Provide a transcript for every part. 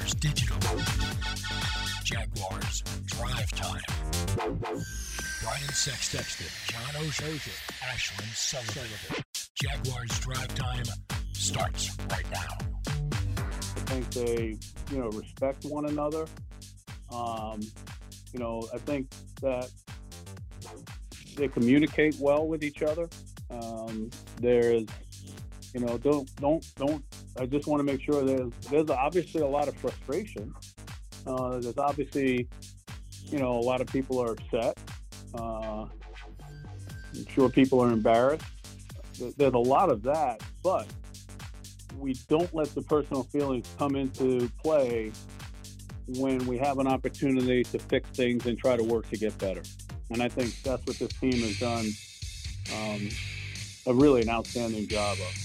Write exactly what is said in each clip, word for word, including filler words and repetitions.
Jaguars Digital. Jaguars Drive Time. Brian Sexton, John Oehser, Ashlyn Sullivan. Jaguars Drive Time starts right now. I think they, you know, respect one another. Um, you know, I think that they communicate well with each other. Um, there's, you know, don't, don't, don't, I just want to make sure there's, there's obviously a lot of frustration. Uh, there's obviously, you know, a lot of people are upset. Uh, I'm sure people are embarrassed. There's a lot of that, but we don't let the personal feelings come into play when we have an opportunity to fix things and try to work to get better. And I think that's what this team has done um, a really an outstanding job of.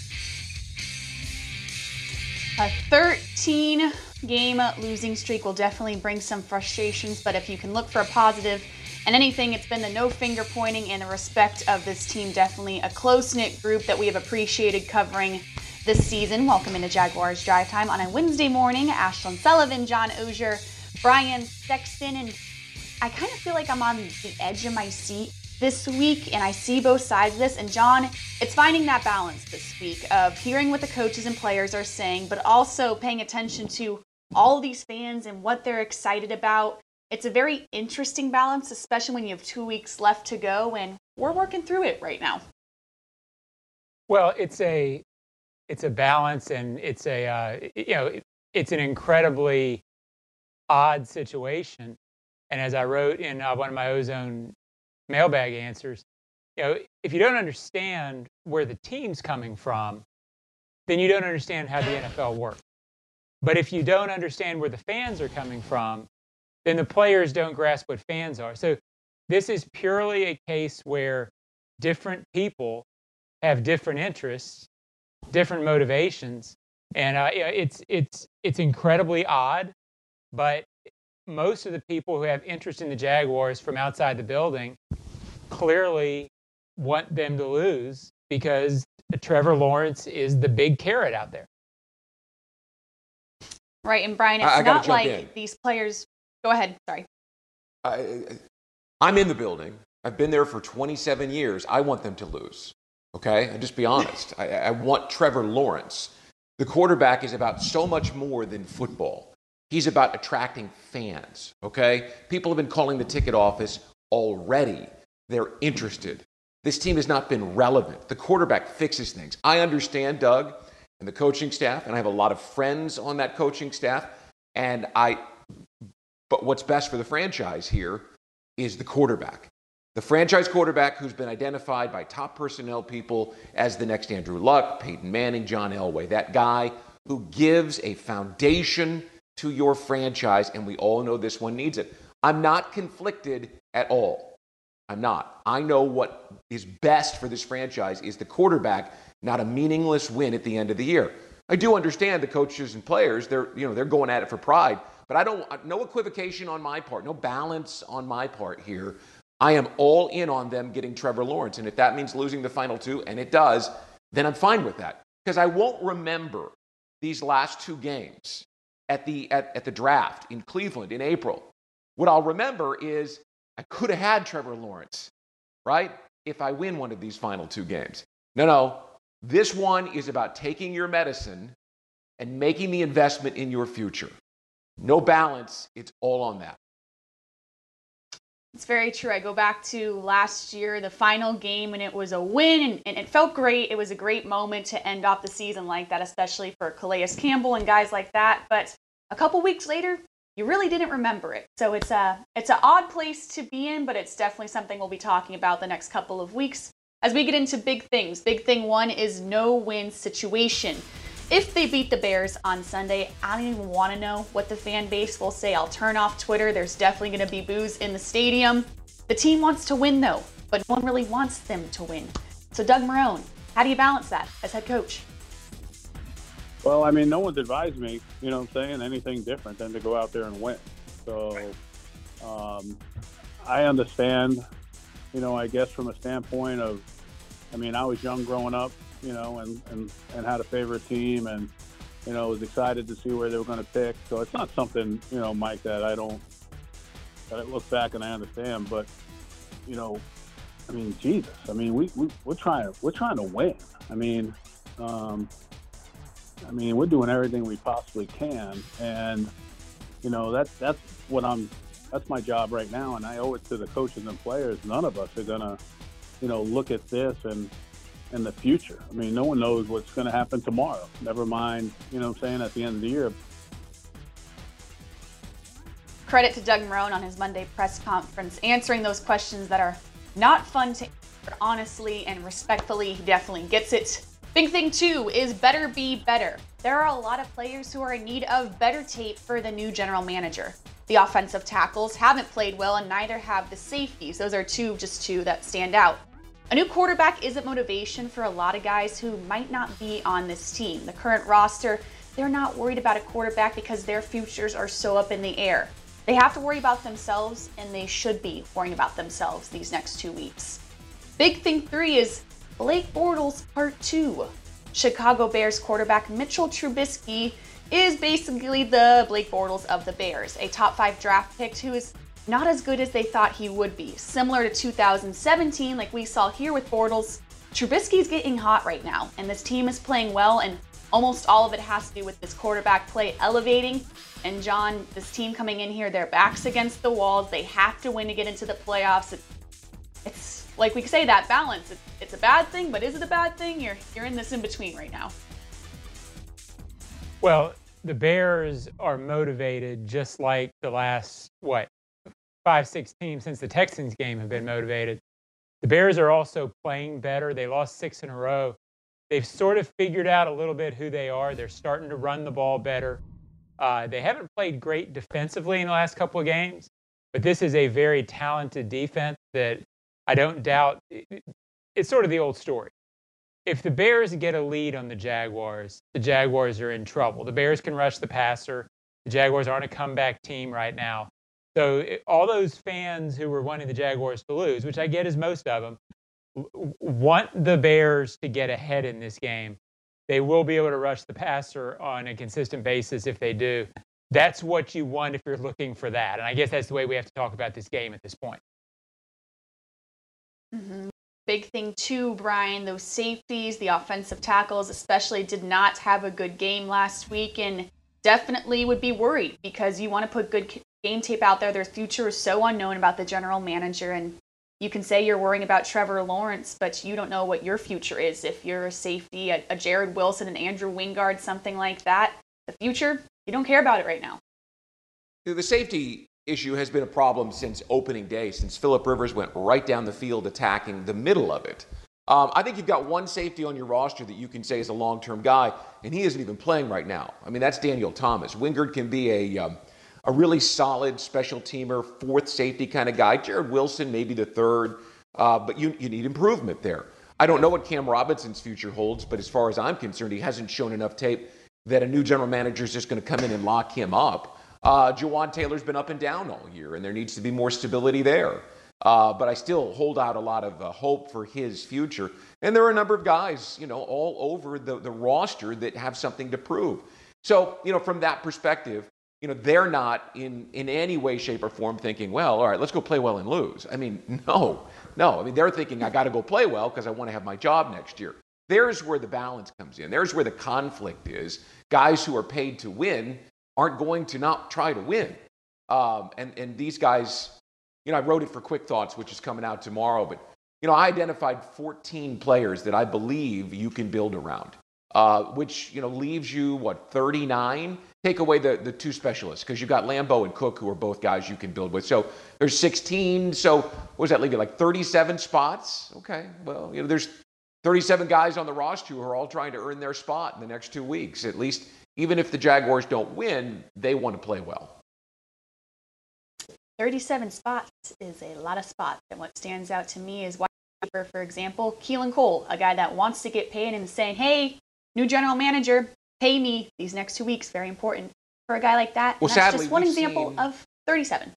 A thirteen game losing streak will definitely bring some frustrations, but if you can look for a positive and anything, it's been the no finger pointing and the respect of this team. Definitely a close-knit group that we have appreciated covering this season. Welcome into Jaguars Drive Time on a Wednesday morning. Ashlyn Sullivan, John Oehser, Brian Sexton, and I kind of feel like I'm on the edge of my seat this week, and I see both sides of this. And John, it's finding that balance this week of hearing what the coaches and players are saying, but also paying attention to all of these fans and what they're excited about. It's a very interesting balance, especially when you have two weeks left to go, and we're working through it right now. Well, it's a it's a balance, and it's a uh, you know it, it's an incredibly odd situation. And as I wrote in uh, one of my Ozone mailbag answers, you know, if you don't understand where the team's coming from, then you don't understand how the N F L works. But if you don't understand where the fans are coming from, then the players don't grasp what fans are. So this is purely a case where different people have different interests, different motivations, and uh, it's it's it's incredibly odd. But most of the people who have interest in the Jaguars from outside the building clearly want them to lose because Trevor Lawrence is the big carrot out there. Right, and Brian, it's I, I not like in. these players. Go ahead. Sorry. I, I'm in the building. I've been there for twenty-seven years. I want them to lose. Okay? And just be honest. I, I want Trevor Lawrence. The quarterback is about so much more than football. He's about attracting fans. Okay? People have been calling the ticket office already. They're interested. This team has not been relevant. The quarterback fixes things. I understand Doug and the coaching staff, and I have a lot of friends on that coaching staff, and I But what's best for the franchise here is the quarterback. The franchise quarterback who's been identified by top personnel people as the next Andrew Luck, Peyton Manning, John Elway. That guy who gives a foundation to your franchise, and we all know this one needs it. I'm not conflicted at all. I'm not. I know what is best for this franchise is the quarterback, not a meaningless win at the end of the year. I do understand the coaches and players, they're, you know, they're going at it for pride. But I don't, no equivocation on my part, no balance on my part here. I am all in on them getting Trevor Lawrence. And if that means losing the final two, and it does, then I'm fine with that. Because I won't remember these last two games at the, at, at the draft in Cleveland in April. What I'll remember is I could have had Trevor Lawrence, right? If I win one of these final two games. No, no. This one is about taking your medicine and making the investment in your future. No balance. It's all on that. It's very true. I go back to last year, the final game, and it was a win, and, and it felt great. It was a great moment to end off the season like that, especially for Calais Campbell and guys like that. But a couple weeks later, you really didn't remember it. So it's a it's an odd place to be in, but it's definitely something we'll be talking about the next couple of weeks as we get into big things. Big thing one is no-win situation. If they beat the Bears on Sunday, I don't even want to know what the fan base will say. I'll turn off Twitter. There's definitely going to be boos in the stadium. The team wants to win, though, but no one really wants them to win. So, Doug Marrone, how do you balance that as head coach? Well, I mean, no one's advised me, you know what I'm saying, anything different than to go out there and win. So um, I understand, you know, I guess from a standpoint of, I mean, I was young growing up, you know, and, and, and had a favorite team. And, you know, was excited to see where they were going to pick. So it's not something, you know, Mike, that I don't, that I look back and I understand. But, you know, I mean, Jesus, I mean, we, we we're trying, we're trying to win. I mean, um, I mean, we're doing everything we possibly can, and you know, that's that's what I'm. That's my job right now, and I owe it to the coaches and players. None of us are gonna, you know, look at this and in the future. I mean, no one knows what's going to happen tomorrow. Never mind, you know what I'm saying, at the end of the year. Credit to Doug Marrone on his Monday press conference, answering those questions that are not fun to answer honestly and respectfully. He definitely gets it. Big thing, too, is better be better. There are a lot of players who are in need of better tape for the new general manager. The offensive tackles haven't played well, and neither have the safeties. Those are two, just two that stand out. A new quarterback isn't motivation for a lot of guys who might not be on this team. The current roster, they're not worried about a quarterback because their futures are so up in the air. They have to worry about themselves, and they should be worrying about themselves these next two weeks. Big thing three is Blake Bortles Part two. Chicago Bears quarterback Mitchell Trubisky is basically the Blake Bortles of the Bears, a top five draft pick who is not as good as they thought he would be. Similar to two thousand seventeen, like we saw here with Bortles, Trubisky's getting hot right now, and this team is playing well, and almost all of it has to do with this quarterback play elevating. And John, this team coming in here, their backs against the walls. They have to win to get into the playoffs. It's, it's like we say, that balance. It's, it's a bad thing, but is it a bad thing? You're you're in this in between right now. Well, the Bears are motivated just like the last, what, five, six teams since the Texans game have been motivated. The Bears are also playing better. They lost six in a row. They've sort of figured out a little bit who they are. They're starting to run the ball better. Uh, they haven't played great defensively in the last couple of games, but this is a very talented defense that I don't doubt. It's sort of the old story. If the Bears get a lead on the Jaguars, the Jaguars are in trouble. The Bears can rush the passer. The Jaguars aren't a comeback team right now. So it, all those fans who were wanting the Jaguars to lose, which I get is most of them, w- want the Bears to get ahead in this game. They will be able to rush the passer on a consistent basis if they do. That's what you want if you're looking for that. And I guess that's the way we have to talk about this game at this point. Mm-hmm. Big thing too, Brian, those safeties, the offensive tackles especially, did not have a good game last week, and definitely would be worried because you want to put good game tape out there. Their future is so unknown about the general manager, and you can say you're worrying about Trevor Lawrence, but you don't know what your future is. If you're a safety, a, a Jared Wilson, an Andrew Wingard, something like that, the future, you don't care about it right now. The safety issue has been a problem since opening day, since Phillip Rivers went right down the field attacking the middle of it. Um, I think you've got one safety on your roster that you can say is a long-term guy, and he isn't even playing right now. I mean, that's Daniel Thomas. Wingard can be a um, a really solid special teamer, fourth safety kind of guy. Jared Wilson, maybe the third, uh, but you, you need improvement there. I don't know what Cam Robinson's future holds, but as far as I'm concerned, he hasn't shown enough tape that a new general manager is just going to come in and lock him up. Uh, Jawan Taylor's been up and down all year, and there needs to be more stability there. Uh, but I still hold out a lot of uh, hope for his future. And there are a number of guys, you know, all over the, the roster that have something to prove. So, you know, from that perspective, you know, they're not in, in any way, shape, or form thinking, well, all right, let's go play well and lose. I mean, no, no. I mean, they're thinking, I got to go play well because I want to have my job next year. There's where the balance comes in. There's where the conflict is. Guys who are paid to win aren't going to not try to win. Um, and, and these guys, you know, I wrote it for Quick Thoughts, which is coming out tomorrow, but, you know, I identified fourteen players that I believe you can build around, uh, which, you know, leaves you, what, thirty-nine? Take away the, the two specialists, because you've got Lambeau and Cook, who are both guys you can build with. So there's sixteen. So what does that leave you, like thirty-seven spots? Okay, well, you know, there's thirty-seven guys on the roster who are all trying to earn their spot in the next two weeks. At least, even if the Jaguars don't win, they want to play well. thirty-seven spots is a lot of spots. And what stands out to me is, wide receiver, for example, Keelan Cole, a guy that wants to get paid and is saying, hey, new general manager, pay me these next two weeks. Very important for a guy like that. Well, and that's sadly, just one example seen, of thirty-seven.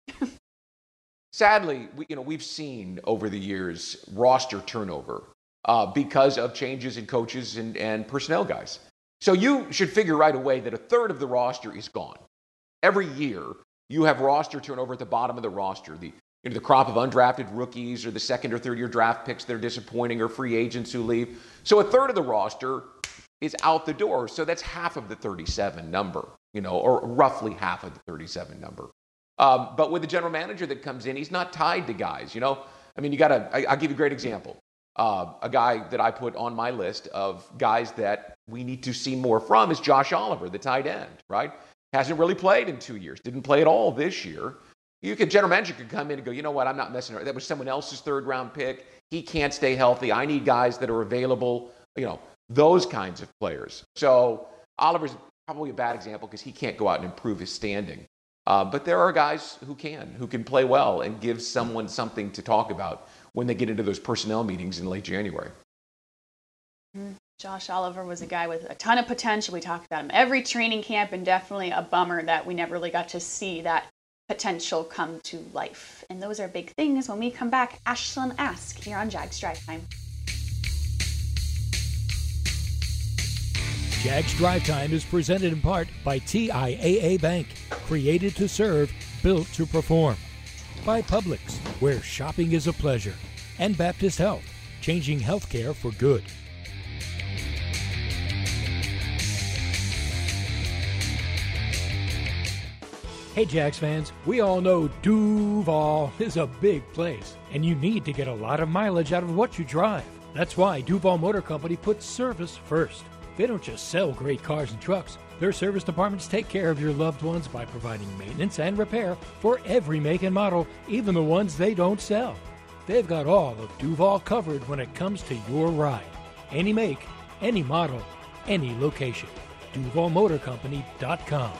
sadly, we, you know, we've seen over the years roster turnover uh, because of changes in coaches and, and personnel guys. So you should figure right away that a third of the roster is gone. Every year, you have roster turnover at the bottom of the roster. The, you know, the crop of undrafted rookies or the second or third year draft picks that are disappointing or free agents who leave. So a third of the roster is out the door. So that's half of the thirty-seven number, you know, or roughly half of the thirty-seven number. Um, but with the general manager that comes in, he's not tied to guys, you know. I mean, you got to, I'll give you a great example. Uh, a guy that I put on my list of guys that we need to see more from is Josh Oliver, the tight end, right? Hasn't really played in two years. Didn't play at all this year. You could, general manager could come in and go, you know what, I'm not messing around. That was someone else's third round pick. He can't stay healthy. I need guys that are available, you know, those kinds of players. So Oliver's probably a bad example because he can't go out and improve his standing. Uh, but there are guys who can, who can play well and give someone something to talk about when they get into those personnel meetings in late January. Mm-hmm. Josh Oliver was a guy with a ton of potential. We talked about him every training camp, and definitely a bummer that we never really got to see that potential come to life. And those are big things. When we come back, Ashlyn Ask here on Jags Drive Time. Jags Drive Time is presented in part by T I A A Bank, created to serve, built to perform. By Publix, where shopping is a pleasure. And Baptist Health, changing healthcare for good. Hey Jags fans, we all know Duval is a big place, and you need to get a lot of mileage out of what you drive. That's why Duval Motor Company puts service first. They don't just sell great cars and trucks. Their service departments take care of your loved ones by providing maintenance and repair for every make and model, even the ones they don't sell. They've got all of Duval covered when it comes to your ride. Any make, any model, any location. Duval Motor Company dot com.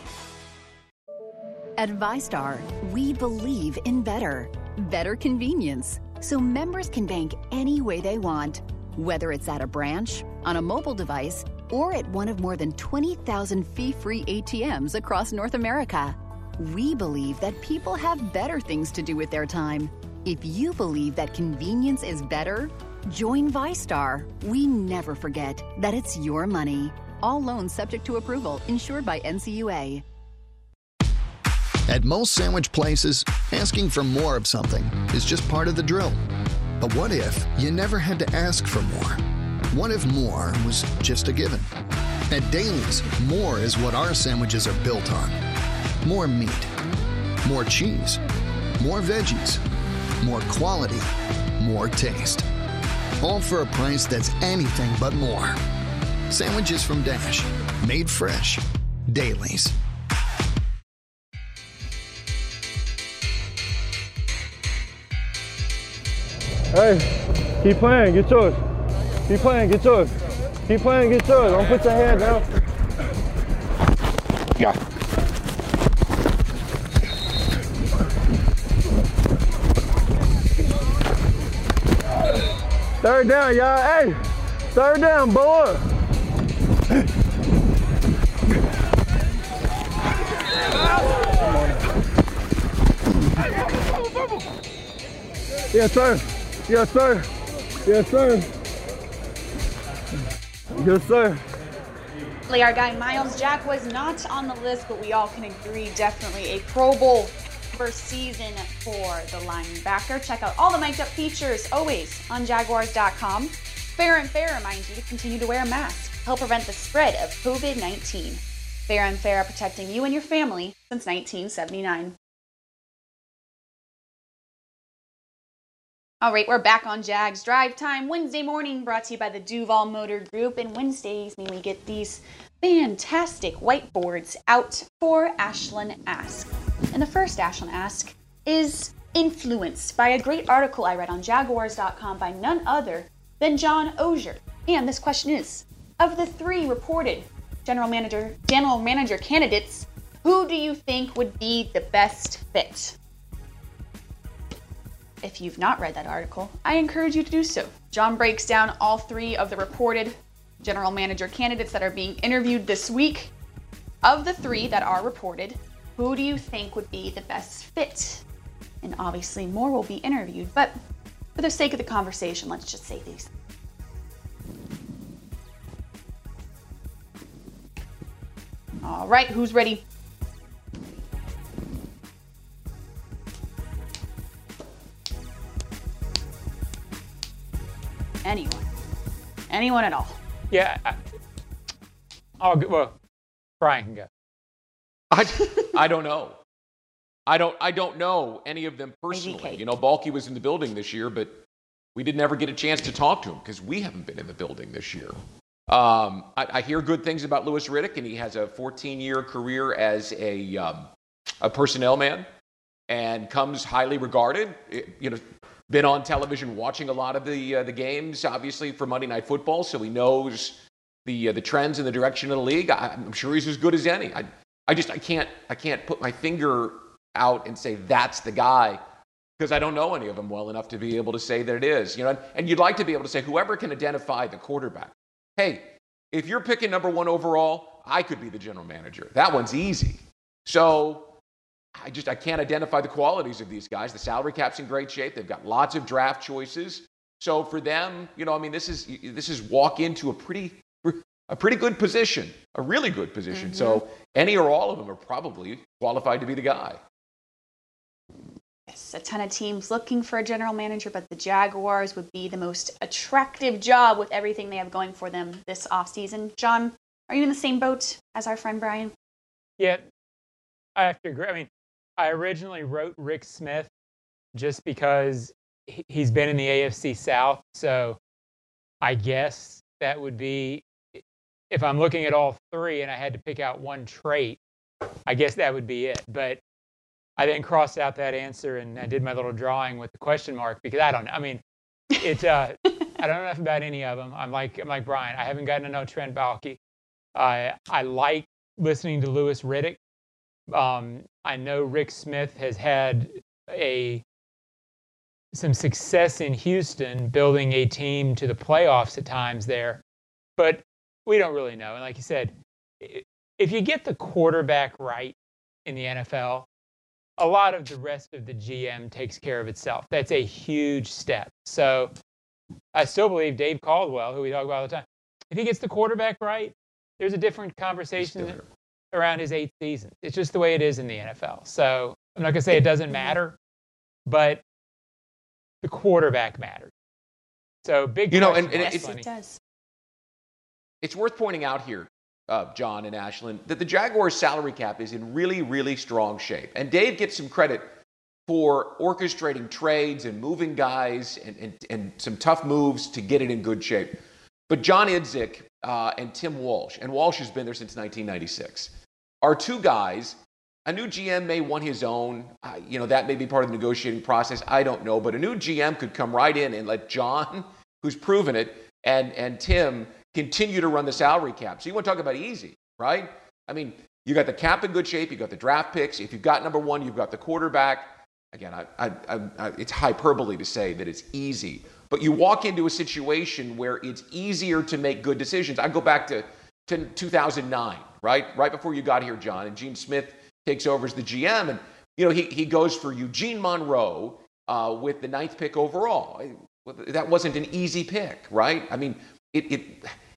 At VyStar, we believe in better. Better convenience, so members can bank any way they want. Whether it's at a branch, on a mobile device, or at one of more than twenty thousand fee-free A T Ms across North America. We believe that people have better things to do with their time. If you believe that convenience is better, join VyStar. We never forget that it's your money. All loans subject to approval, insured by N C U A. At most sandwich places, asking for more of something is just part of the drill. But what if you never had to ask for more? What if more was just a given? At Dailies, more is what our sandwiches are built on. More meat, more cheese, more veggies, more quality, more taste. All for a price that's anything but more. Sandwiches from Dash, made fresh. Dailies. Hey, keep playing, get yours. Keep playing, get yours. Keep playing, get yours. Don't put your head down. Yeah. Third down, y'all. Hey, third down, boy. Yes, sir. Yes, sir. Yes, sir. Yes, sir. Our guy Myles Jack was not on the list, but we all can agree definitely a Pro Bowl first season for the linebacker. Check out all the mic'd up features always on Jaguars dot com. Fair and Fair reminds you to continue to wear a mask. Help prevent the spread of COVID nineteen. Fair and Fair, protecting you and your family since nineteen seventy-nine. All right, we're back on Jags Drive Time Wednesday morning, brought to you by the Duval Motor Group. And Wednesdays mean we get these fantastic whiteboards out for Ashlyn Ask. And the first Ashlyn Ask is influenced by a great article I read on Jaguars dot com by none other than John Oehser. And this question is, of the three reported general manager general manager candidates, who do you think would be the best fit? If you've not read that article, I encourage you to do so. John breaks down all three of the reported general manager candidates that are being interviewed this week. Of the three that are reported, who do you think would be the best fit? And obviously more will be interviewed, but for the sake of the conversation, let's just say these. All right, who's ready? Anyone. Anyone at all. Yeah. I, I'll go, well, Brian can go. I, I don't know. I don't I don't know any of them personally. A D K. You know, Balky was in the building this year, but we didn't ever get a chance to talk to him because we haven't been in the building this year. Um, I, I hear good things about Louis Riddick, and he has a fourteen-year career as a um, a personnel man, and comes highly regarded. It, you know, been on television watching a lot of the uh, the games, obviously for Monday Night Football, so he knows the uh, the trends and the direction of the league. I, I'm sure he's as good as any. I I just I can't I can't put my finger out and say that's the guy, because I don't know any of them well enough to be able to say that it is. You know, and you'd like to be able to say whoever can identify the quarterback. Hey, if you're picking number one overall, I could be the general manager. That one's easy. So I just I can't identify the qualities of these guys. The salary cap's in great shape. They've got lots of draft choices. So for them, you know, I mean, this is this is walk into a pretty a pretty good position, a really good position. Mm-hmm. So any or all of them are probably qualified to be the guy. Yes, a ton of teams looking for a general manager, but the Jaguars would be the most attractive job with everything they have going for them this offseason. John, are you in the same boat as our friend Brian? Yeah, I have to agree. I mean, I originally wrote Rick Smith just because he's been in the A F C South. So I guess that would be, if I'm looking at all three and I had to pick out one trait, I guess that would be it. But I then crossed out that answer and I did my little drawing with the question mark because I don't know. I mean, it's uh, I don't know enough about any of them. I'm like I'm like Brian. I haven't gotten to know Trent Baalke. I I like listening to Louis Riddick. Um, I know Rick Smith has had a some success in Houston, building a team to the playoffs at times there, but we don't really know. And like you said, if you get the quarterback right in the N F L, a lot of the rest of the G M takes care of itself. That's a huge step. So I still believe Dave Caldwell, who we talk about all the time, if he gets the quarterback right, there's a different conversation around his eighth season. It's just the way it is in the N F L. So I'm not going to say it doesn't matter, but the quarterback matters. So big you know, and, and yes, it's, it does. It's worth pointing out here, uh, John and Ashlyn, that the Jaguars' salary cap is in really, really strong shape. And Dave gets some credit for orchestrating trades and moving guys and, and, and some tough moves to get it in good shape. But John Idzik uh, and Tim Walsh, and Walsh has been there since nineteen ninety-six, are two guys. A new G M may want his own. Uh, you know, that may be part of the negotiating process. I don't know. But a new G M could come right in and let John, who's proven it, and, and Tim continue to run the salary cap. So you want to talk about easy, right? I mean, you got the cap in good shape. You got the draft picks. If you've got number one, you've got the quarterback. Again, I, I, I, I, it's hyperbole to say that it's easy. But you walk into a situation where it's easier to make good decisions. I go back to, to two thousand nine, right? Right before you got here, John, and Gene Smith takes over as the G M. And, you know, he, he goes for Eugene Monroe uh, with the ninth pick overall. That wasn't an easy pick, right? I mean, it, it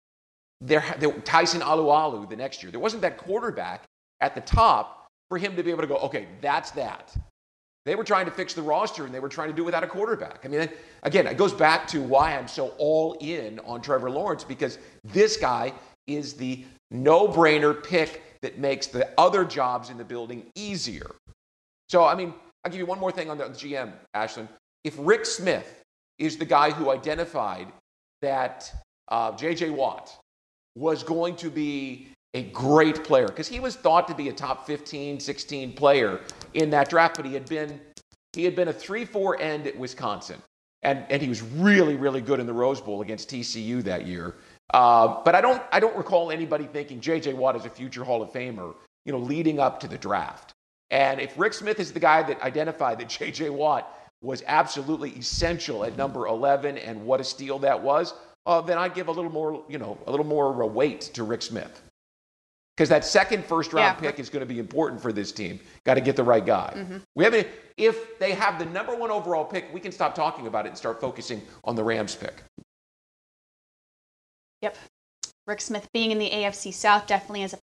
there, there Tyson Alualu the next year. There wasn't that quarterback at the top for him to be able to go, okay, that's that. They were trying to fix the roster, and they were trying to do without a quarterback. I mean, again, it goes back to why I'm so all in on Trevor Lawrence, because this guy is the no-brainer pick that makes the other jobs in the building easier. So, I mean, I'll give you one more thing on the G M, Ashlyn. If Rick Smith is the guy who identified that uh, J J Watt was going to be a great player, because he was thought to be a top fifteen, sixteen player in that draft, but he had been he had been a three four end at Wisconsin, and and he was really, really good in the Rose Bowl against T C U that year. Uh, but I don't I don't recall anybody thinking J J Watt is a future Hall of Famer, you know, leading up to the draft. And if Rick Smith is the guy that identified that J J Watt was absolutely essential at number eleven, and what a steal that was, uh, then I'd give a little more, you know, a little more weight to Rick Smith. Because that second first-round yeah. pick is going to be important for this team. Got to get the right guy. Mm-hmm. We have a, if they have the number one overall pick, we can stop talking about it and start focusing on the Rams pick. Yep. Rick Smith being in the A F C South definitely has a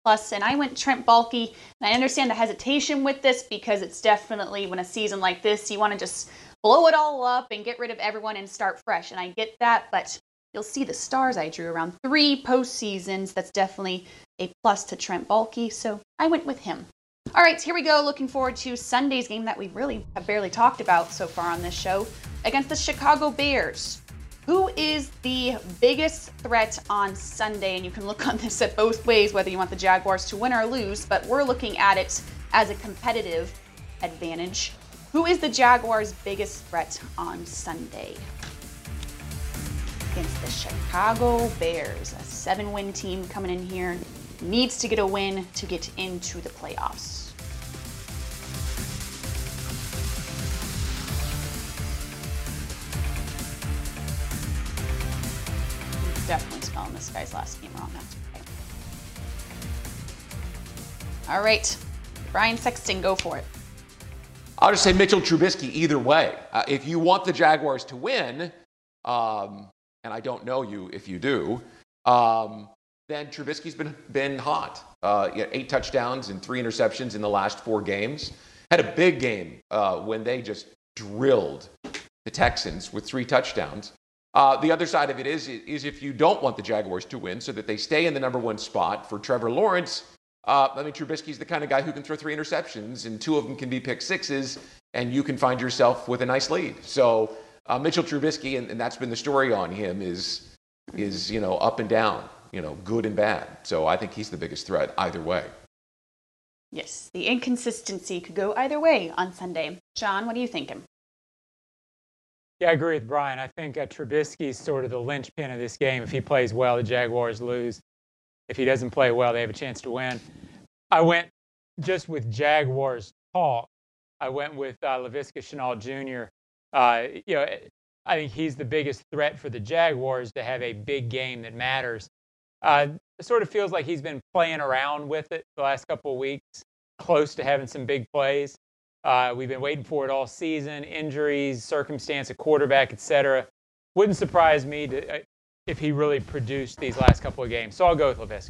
plus, and I went Trent Baalke. And I understand the hesitation with this because it's definitely, when a season like this, you want to just blow it all up and get rid of everyone and start fresh. And I get that, but you'll see the stars I drew around three postseasons. That's definitely a plus to Trent Baalke, so I went with him. All right, here we go. Looking forward to Sunday's game that we really have barely talked about so far on this show against the Chicago Bears. Who is the biggest threat on Sunday? And you can look on this at both ways, whether you want the Jaguars to win or lose, but we're looking at it as a competitive advantage. Who is the Jaguars' biggest threat on Sunday? Against the Chicago Bears, a seven-win team coming in here, needs to get a win to get into the playoffs. I'm definitely spelling this guy's last name wrong. That's okay. All right, Brian Sexton, go for it. I'll just say Mitchell Trubisky either way. Uh, if you want the Jaguars to win, um, and I don't know you if you do, um, then Trubisky's been been hot. Uh, he had eight touchdowns and three interceptions in the last four games. Had a big game uh, when they just drilled the Texans with three touchdowns. Uh, the other side of it is, is if you don't want the Jaguars to win so that they stay in the number one spot for Trevor Lawrence, uh, I mean, Trubisky's the kind of guy who can throw three interceptions and two of them can be pick sixes and you can find yourself with a nice lead. So uh, Mitchell Trubisky, and, and that's been the story on him, is, is, you know, up and down, you know, good and bad. So I think he's the biggest threat either way. Yes, the inconsistency could go either way on Sunday. John, what are you thinking? Yeah, I agree with Brian. I think uh, Trubisky's sort of the linchpin of this game. If he plays well, the Jaguars lose. If he doesn't play well, they have a chance to win. I went just with Jaguars talk. I went with uh, Laviska Shenault Junior Uh, you know, I think he's the biggest threat for the Jaguars to have a big game that matters. Uh, it sort of feels like he's been playing around with it the last couple of weeks, close to having some big plays. Uh, we've been waiting for it all season, injuries, circumstance, a quarterback, et cetera. Wouldn't surprise me to, uh, if he really produced these last couple of games. So I'll go with Laviska.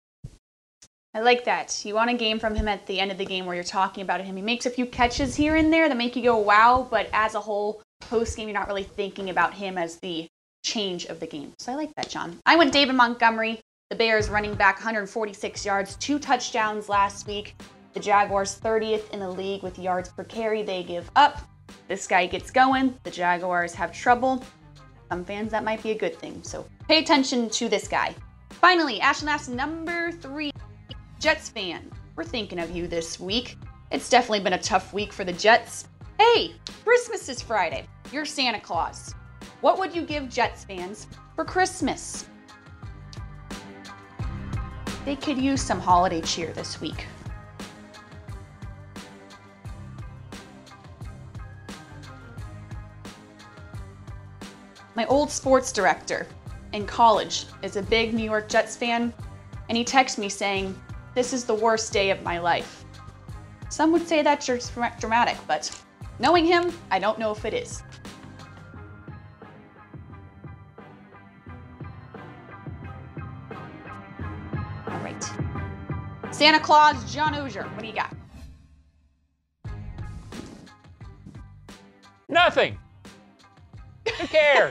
I like that. You want a game from him at the end of the game where you're talking about him. He makes a few catches here and there that make you go, wow, but as a whole, post-game, you're not really thinking about him as the change of the game. So I like that, John. I went David Montgomery, the Bears running back, one hundred forty-six yards, two touchdowns last week. The Jaguars thirtieth in the league with yards per carry they give up. This guy gets going. The Jaguars have trouble. Some fans, that might be a good thing. So pay attention to this guy. Finally, Ashland Laughs number three. Jets fan, we're thinking of you this week. It's definitely been a tough week for the Jets. Hey, Christmas is Friday. You're Santa Claus. What would you give Jets fans for Christmas? They could use some holiday cheer this week. My old sports director in college is a big New York Jets fan, and he texted me saying, "This is the worst day of my life." Some would say that's just dramatic, but knowing him, I don't know if it is. All right. Santa Claus, John Ogier, what do you got? Nothing. Who cares?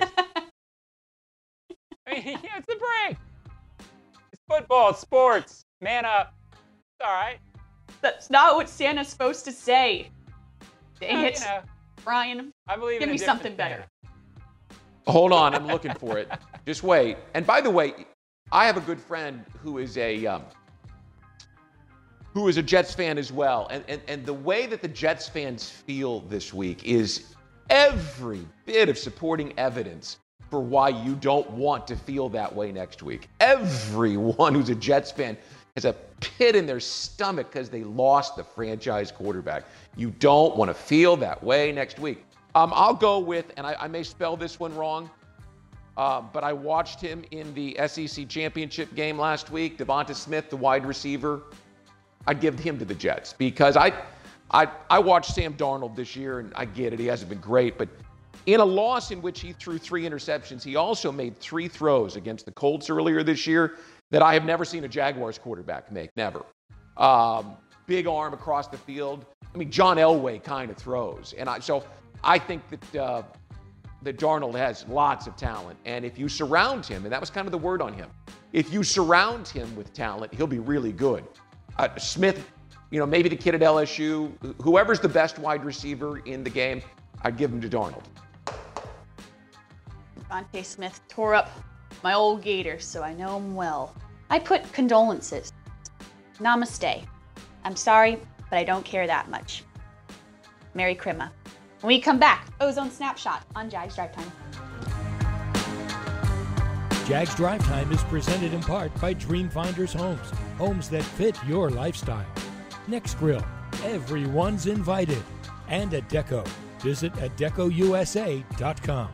I mean, yeah, it's the break. It's football, it's sports. Man up. It's all right. That's not what Santa's supposed to say. Dang Well, it. you know, Brian, I believe give in a me different something better. Santa. Hold on, I'm looking for it. Just wait. And by the way, I have a good friend who is a um, who is a Jets fan as well. And, and and the way that the Jets fans feel this week is every bit of supporting evidence for why you don't want to feel that way next week. Everyone who's a Jets fan has a pit in their stomach because they lost the franchise quarterback. You don't want to feel that way next week. Um, I'll go with, and I, I may spell this one wrong, uh, but I watched him in the S E C championship game last week. Devonta Smith, the wide receiver, I'd give him to the Jets because I, I, I watched Sam Darnold this year, and I get it, he hasn't been great, but in a loss in which he threw three interceptions, he also made three throws against the Colts earlier this year that I have never seen a Jaguars quarterback make, never. Um, big arm across the field. I mean, John Elway kind of throws. And I, so I think that uh, that Darnold has lots of talent. And if you surround him, and that was kind of the word on him, if you surround him with talent, he'll be really good. Uh, Smith, you know, maybe the kid at L S U, whoever's the best wide receiver in the game, I'd give him to Darnold. Devontae Smith tore up my old Gators, so I know him well. I put condolences. Namaste. I'm sorry, but I don't care that much. Merry Christmas. When we come back, Ozone Snapshot on Jags Drive Time. Jags Drive Time is presented in part by Dreamfinders Homes, homes that fit your lifestyle. Next Grill, everyone's invited. And Adecco. Visit Adecco U S A dot com.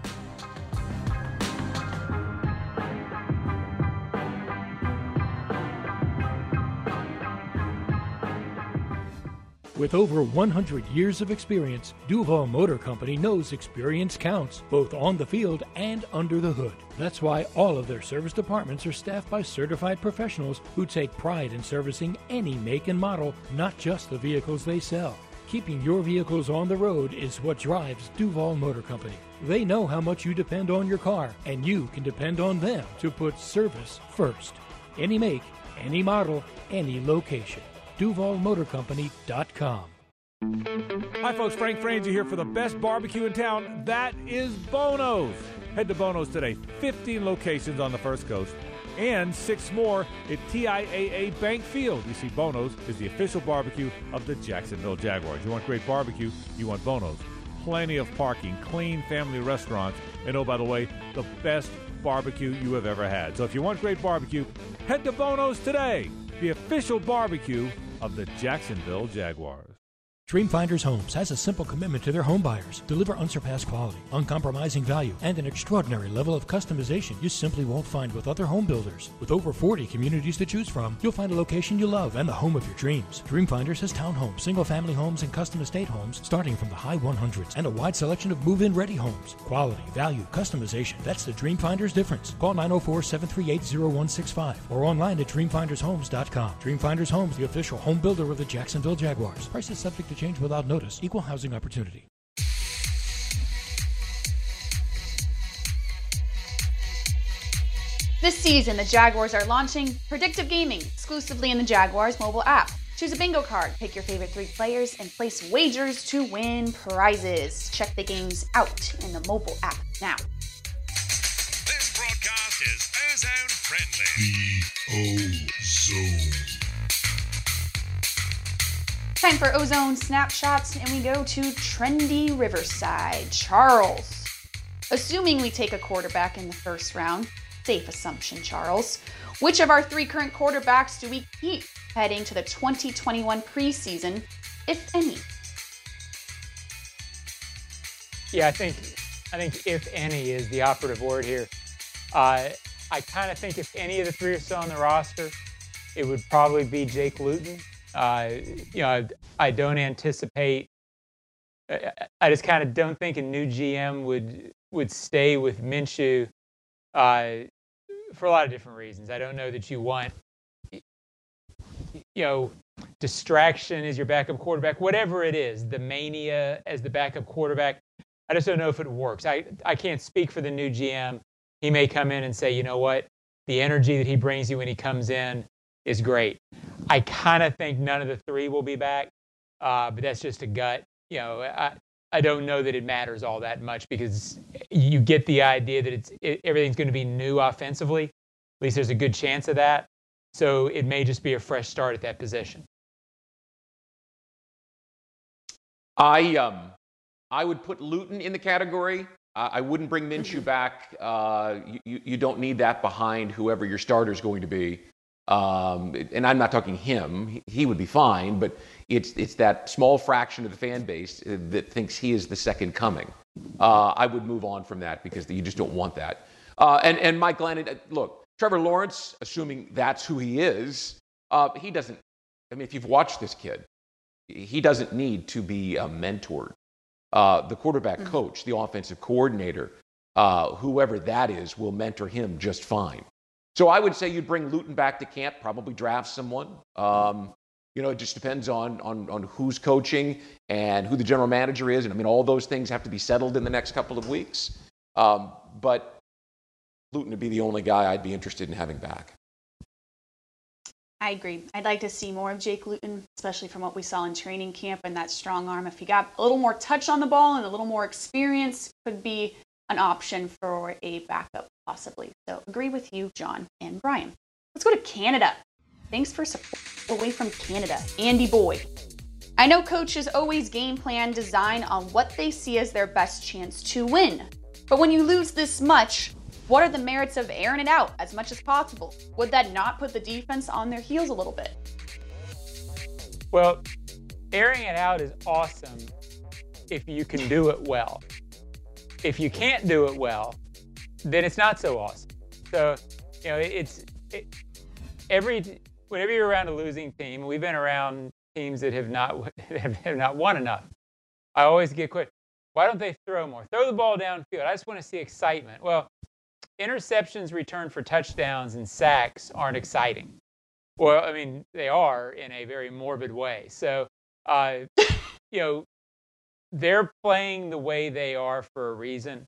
With over one hundred years of experience, Duval Motor Company knows experience counts, both on the field and under the hood. That's why all of their service departments are staffed by certified professionals who take pride in servicing any make and model, not just the vehicles they sell. Keeping your vehicles on the road is what drives Duval Motor Company. They know how much you depend on your car, and you can depend on them to put service first. Any make, any model, any location. Duval Motor Company dot com. Hi folks, Frank Frangie here for the best barbecue in town. That is Bono's. Head to Bono's today. fifteen locations on the First Coast and six more at T I A A Bank Field. You see, Bono's is the official barbecue of the Jacksonville Jaguars. You want great barbecue, you want Bono's. Plenty of parking, clean family restaurants, and oh, by the way, the best barbecue you have ever had. So if you want great barbecue, head to Bono's today, the official barbecue of the Jacksonville Jaguars. Dreamfinders Homes has a simple commitment to their home buyers. Deliver unsurpassed quality, uncompromising value, and an extraordinary level of customization you simply won't find with other home builders. With over forty communities to choose from, you'll find a location you love and the home of your dreams. Dreamfinders has townhomes, single-family homes, and custom estate homes starting from the high one hundreds and a wide selection of move-in ready homes. Quality, value, customization. That's the Dreamfinders difference. Call nine oh four, seven three eight, oh one six five or online at dreamfinders homes dot com. Dreamfinders Homes, the official home builder of the Jacksonville Jaguars. Prices subject to change without notice. Equal housing opportunity. This season, the Jaguars are launching predictive gaming exclusively in the Jaguars mobile app. Choose a bingo card, pick your favorite three players, and place wagers to win prizes. Check the games out in the mobile app now. This broadcast is Ozone friendly. The Ozone. Time for Ozone Snapshots, and we go to trendy Riverside. Charles. Assuming we take a quarterback in the first round, safe assumption, Charles, which of our three current quarterbacks do we keep heading to the twenty twenty-one preseason, if any? Yeah, I think I think if any is the operative word here. Uh, I kind of think if any of the three are still on the roster, it would probably be Jake Luton. Uh, you know, I, I don't anticipate. I, I just kind of don't think a new G M would would stay with Minshew uh, for a lot of different reasons. I don't know that you want, you know, distraction as your backup quarterback, whatever it is, the mania as the backup quarterback. I just don't know if it works. I I can't speak for the new G M. He may come in and say, you know what, the energy that he brings you when he comes in is great. I kind of think none of the three will be back, uh, but that's just a gut. You know, I, I don't know that it matters all that much because you get the idea that it's it, everything's going to be new offensively. At least there's a good chance of that. So it may just be a fresh start at that position. I um, I would put Luton in the category. Uh, I wouldn't bring Minshew back. Uh, you, you don't need that behind whoever your starter is going to be. Um, and I'm not talking him. He, he would be fine, but it's it's that small fraction of the fan base that thinks he is the second coming. Uh, I would move on from that because you just don't want that. Uh, and, and Mike Glennon, look, Trevor Lawrence, assuming that's who he is, uh, he doesn't, I mean, if you've watched this kid, he doesn't need to be uh, mentored. Uh, the quarterback mm-hmm. coach, the offensive coordinator, uh, whoever that is, will mentor him just fine. So I would say you'd bring Luton back to camp, probably draft someone. Um, you know, it just depends on, on on who's coaching and who the general manager is. And I mean, all those things have to be settled in the next couple of weeks. Um, but Luton would be the only guy I'd be interested in having back. I agree. I'd like to see more of Jake Luton, especially from what we saw in training camp and that strong arm. If he got a little more touch on the ball and a little more experience, could be an option for a backup possibly. So agree with you, John and Brian. Let's go to Canada. Thanks for support away from Canada. Andy Boyd. I know coaches always game plan design on what they see as their best chance to win. But when you lose this much, what are the merits of airing it out as much as possible? Would that not put the defense on their heels a little bit? Well, airing it out is awesome if you can do it well. If you can't do it well, then it's not so awesome. So, you know, it's it, every whenever you're around a losing team, we've been around teams that have not have not won enough. I always get quick. Why don't they throw more? Throw the ball downfield. I just want to see excitement. Well, interceptions returned for touchdowns and sacks aren't exciting. Well, I mean, they are in a very morbid way. So, uh, you know, they're playing the way they are for a reason.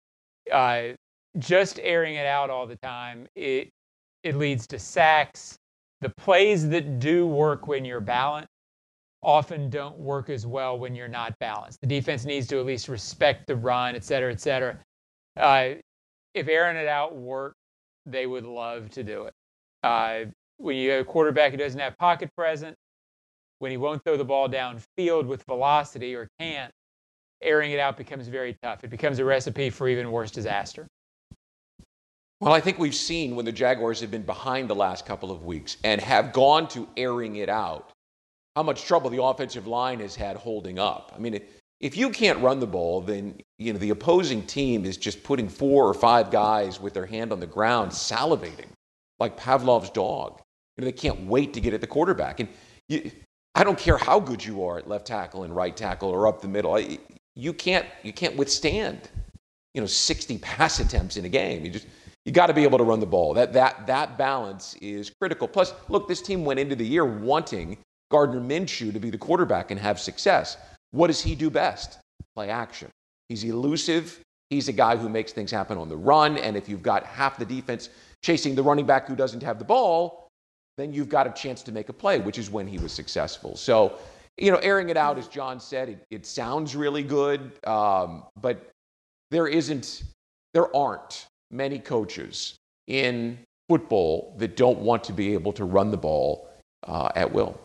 Uh, just airing it out all the time, it it leads to sacks. The plays that do work when you're balanced often don't work as well when you're not balanced. The defense needs to at least respect the run, et cetera, et cetera. Uh, if airing it out worked, they would love to do it. Uh, when you have a quarterback who doesn't have pocket presence, when he won't throw the ball downfield with velocity or can't, airing it out becomes very tough. It becomes a recipe for even worse disaster. Well, I think we've seen when the Jaguars have been behind the last couple of weeks and have gone to airing it out, how much trouble the offensive line has had holding up. I mean, if you can't run the ball, then you know the opposing team is just putting four or five guys with their hand on the ground, salivating like Pavlov's dog. You know, they can't wait to get at the quarterback. And you, I don't care how good you are at left tackle and right tackle or up the middle. You can't you can't withstand, you know, sixty pass attempts in a game. You just you got to be able to run the ball. That that that balance is critical. Plus, look, this team went into the year wanting Gardner Minshew to be the quarterback and have success. What does he do best? Play action. He's elusive. He's a guy who makes things happen on the run. And if you've got half the defense chasing the running back who doesn't have the ball, then you've got a chance to make a play, which is when he was successful. So, you know, airing it out, as John said, it, it sounds really good, um, but there isn't, there aren't many coaches in football that don't want to be able to run the ball uh, at will.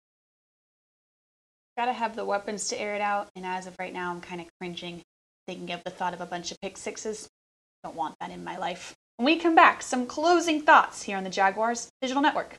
Got to have the weapons to air it out, and as of right now, I'm kind of cringing thinking of the thought of a bunch of pick sixes. Don't want that in my life. When we come back, some closing thoughts here on the Jaguars Digital Network.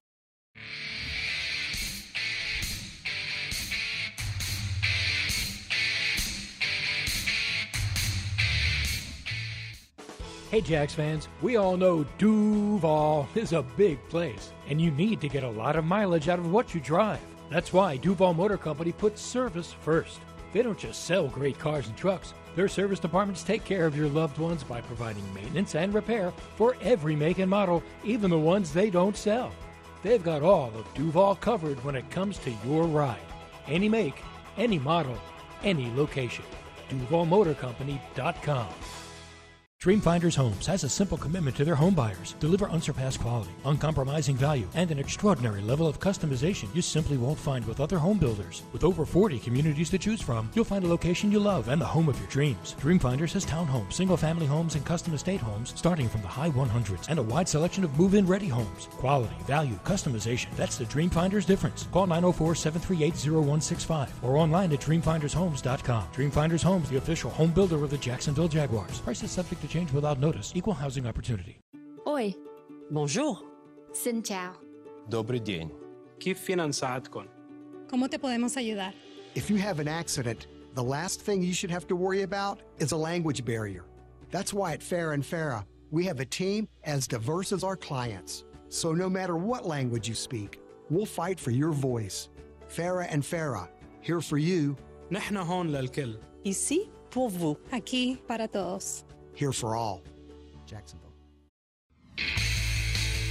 Hey Jags fans, we all know Duval is a big place, and you need to get a lot of mileage out of what you drive. That's why Duval Motor Company puts service first. They don't just sell great cars and trucks. Their service departments take care of your loved ones by providing maintenance and repair for every make and model, even the ones they don't sell. They've got all of Duval covered when it comes to your ride. Any make, any model, any location. Duval Motor Company dot com. Dreamfinders Homes has a simple commitment to their home buyers. Deliver unsurpassed quality, uncompromising value, and an extraordinary level of customization you simply won't find with other home builders. With over forty communities to choose from, you'll find a location you love and the home of your dreams. Dreamfinders has townhomes, single-family homes, and custom estate homes starting from the high one hundreds and a wide selection of move-in ready homes. Quality, value, customization. That's the Dreamfinders difference. Call nine oh four, seven three eight, oh one six five or online at dreamfinders homes dot com. Dreamfinders Homes, the official home builder of the Jacksonville Jaguars. Prices subject to change without notice. Equal housing opportunity. Oi. Bonjour. Xin chào. Добрый день. كيف فينا نساعدكم? ¿Cómo te podemos ayudar? If you have an accident, the last thing you should have to worry about is a language barrier. That's why at Farah and Farah, we have a team as diverse as our clients. So no matter what language you speak, we'll fight for your voice. Farah and Farah, here for you. نحن هون للكل. Ici pour vous. Aquí para todos. Here for all. Jacksonville.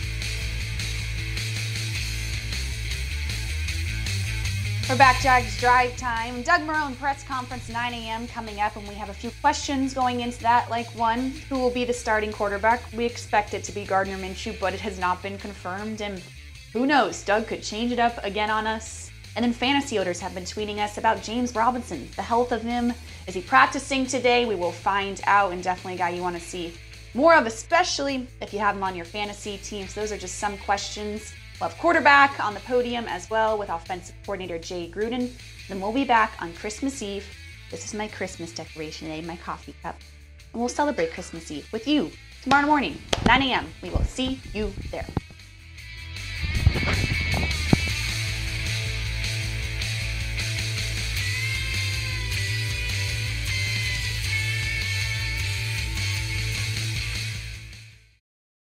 We're back, Jags Drive Time. Doug Marrone press conference, nine a.m. coming up, and we have a few questions going into that. Like one, who will be the starting quarterback? We expect it to be Gardner Minshew, but it has not been confirmed, and who knows? Doug could change it up again on us. And then fantasy owners have been tweeting us about James Robinson, the health of him. Is he practicing today? We will find out, and definitely a guy you want to see more of, especially if you have him on your fantasy teams. Those are just some questions. We'll have quarterback on the podium as well with offensive coordinator Jay Gruden. Then we'll be back on Christmas Eve. This is my Christmas decoration today, my coffee cup. And we'll celebrate Christmas Eve with you tomorrow morning, nine a.m. We will see you there.